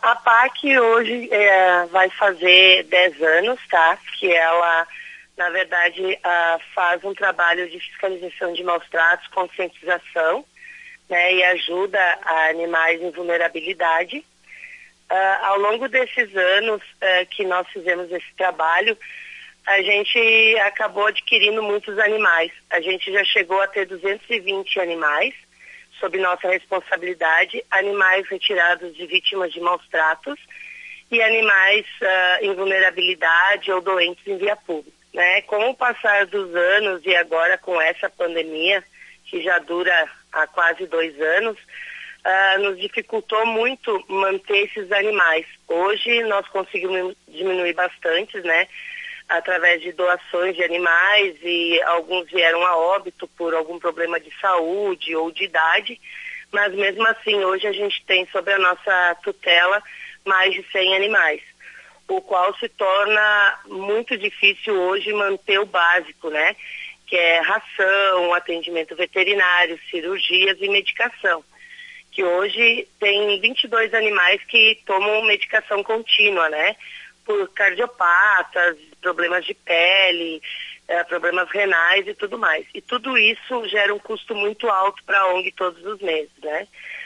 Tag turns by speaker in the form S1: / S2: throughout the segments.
S1: A PAC hoje vai fazer 10 anos, tá? Que ela, na verdade, faz um trabalho de fiscalização de maus tratos, conscientização, né? E ajuda a animais em vulnerabilidade. Ao longo desses anos que nós fizemos esse trabalho, a gente acabou adquirindo muitos animais. A gente já chegou a ter 220 animais sob nossa responsabilidade, animais retirados de vítimas de maus tratos e animais em vulnerabilidade ou doentes em via pública, né? Com o passar dos anos e agora com essa pandemia, que já dura há quase 2 anos, nos dificultou muito manter esses animais. Hoje nós conseguimos diminuir bastante, né? Através de doações de animais, e alguns vieram a óbito por algum problema de saúde ou de idade, mas mesmo assim hoje a gente tem sob a nossa tutela mais de 100 animais, o qual se torna muito difícil hoje manter o básico, né? Que é ração, atendimento veterinário, cirurgias e medicação, que hoje tem 22 animais que tomam medicação contínua, né? Por cardiopatas, problemas de pele, problemas renais e tudo mais. E tudo isso gera um custo muito alto para a ONG todos os meses, né?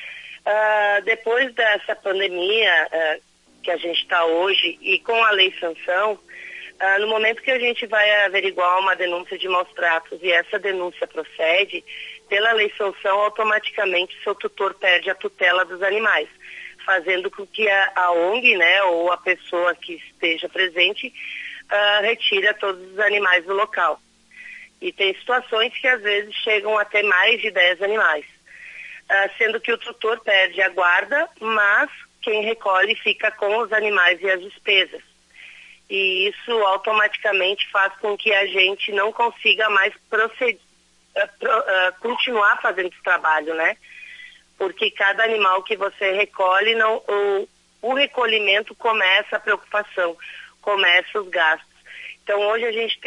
S1: Depois dessa pandemia que a gente está hoje e com a lei sanção, no momento que a gente vai averiguar uma denúncia de maus tratos e essa denúncia procede, pela lei sanção, automaticamente seu tutor perde a tutela dos animais, fazendo com que a ONG, né, ou a pessoa que esteja presente, retira todos os animais do local. E tem situações que às vezes chegam até mais de 10 animais, sendo que o tutor perde a guarda, mas quem recolhe fica com os animais e as despesas. E isso automaticamente faz com que a gente não consiga mais continuar fazendo esse trabalho, né? Porque cada animal que você recolhe, o recolhimento começa a preocupação, começa os gastos. Então hoje a gente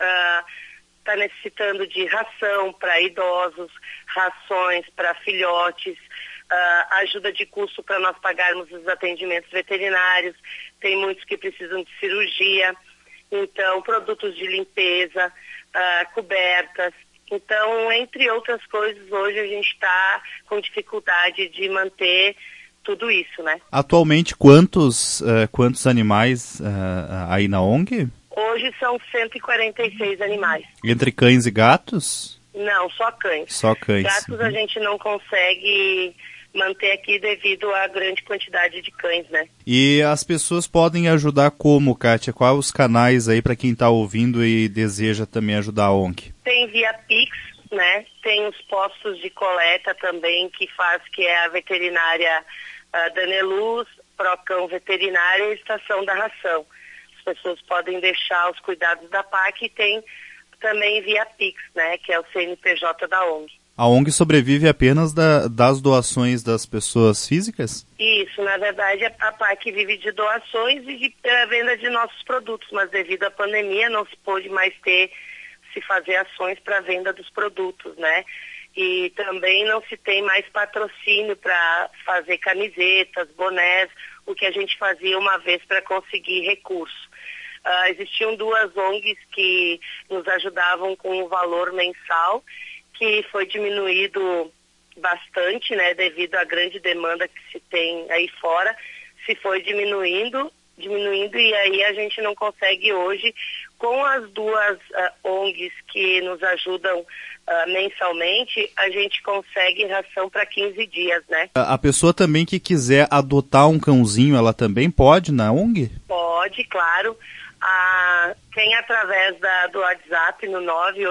S1: está necessitando de ração para idosos, rações para filhotes, ajuda de custo para nós pagarmos os atendimentos veterinários, tem muitos que precisam de cirurgia, então produtos de limpeza, cobertas. Então, entre outras coisas, hoje a gente está com dificuldade de manter tudo isso, né?
S2: Atualmente, quantos animais aí na ONG?
S1: Hoje são 146 animais.
S2: Entre cães e gatos?
S1: Não, só cães.
S2: Só cães.
S1: Gatos a gente não consegue manter aqui devido à grande quantidade de cães, né?
S2: E as pessoas podem ajudar como, Kátia? Quais os canais aí para quem está ouvindo e deseja também ajudar a ONG?
S1: Tem via Pix, né? Tem os postos de coleta também que é a veterinária Daneluz, Procão Veterinária e Estação da Ração. As pessoas podem deixar os cuidados da PAC e tem também via Pix, né? Que é o CNPJ da ONG.
S2: A ONG sobrevive apenas das doações das pessoas físicas?
S1: Isso, na verdade a PAC vive de doações e de venda de nossos produtos, mas devido à pandemia não se pôde mais se fazer ações para venda dos produtos, né? E também não se tem mais patrocínio para fazer camisetas, bonés, o que a gente fazia uma vez para conseguir recurso. Existiam 2 ONGs que nos ajudavam com o valor mensal, que foi diminuído bastante, né, devido à grande demanda que se tem aí fora, se foi diminuindo e aí a gente não consegue hoje, com as 2 ONGs que nos ajudam mensalmente, a gente consegue ração para 15 dias, né?
S2: A pessoa também que quiser adotar um cãozinho, ela também pode na ONG?
S1: Pode, claro. Tem através do WhatsApp no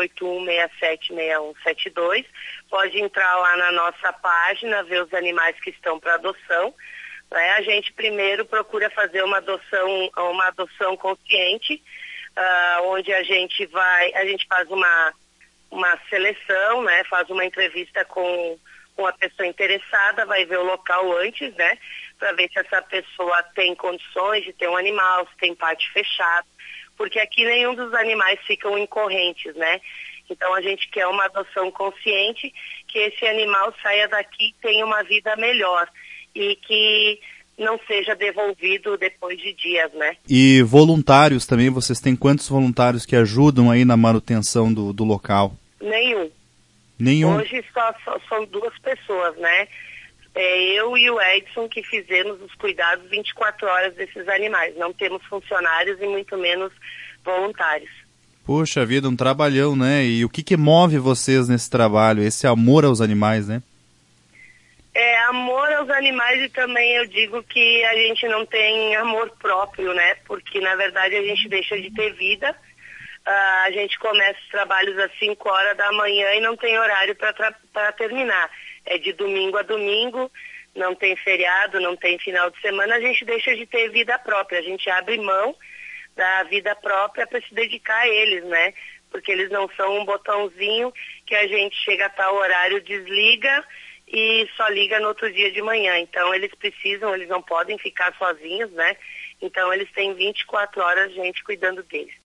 S1: 981676172, pode entrar lá na nossa página, ver os animais que estão para adoção. Né? A gente primeiro procura fazer uma adoção consciente, onde a gente faz uma seleção, né? Faz uma entrevista com a pessoa interessada, vai ver o local antes, né? Para ver se essa pessoa tem condições de ter um animal, se tem pátio fechado, porque aqui nenhum dos animais ficam em correntes, né? Então a gente quer uma adoção consciente, que esse animal saia daqui e tenha uma vida melhor e que não seja devolvido depois de dias, né?
S2: E voluntários também, vocês têm quantos voluntários que ajudam aí na manutenção do local?
S1: Nenhum. Hoje só são 2 pessoas, né? Eu e o Edson que fizemos os cuidados 24 horas desses animais. Não temos funcionários e muito menos voluntários.
S2: Poxa vida, um trabalhão, né? E o que move vocês nesse trabalho? Esse amor aos animais, né?
S1: Amor aos animais, e também eu digo que a gente não tem amor próprio, né? Porque, na verdade, a gente deixa de ter vida. A gente começa os trabalhos às 5 horas da manhã e não tem horário para terminar. É de domingo a domingo, não tem feriado, não tem final de semana, a gente deixa de ter vida própria. A gente abre mão da vida própria para se dedicar a eles, né? Porque eles não são um botãozinho que a gente chega a tal horário, desliga e só liga no outro dia de manhã. Então eles não podem ficar sozinhos, né? Então eles têm 24 horas gente cuidando deles.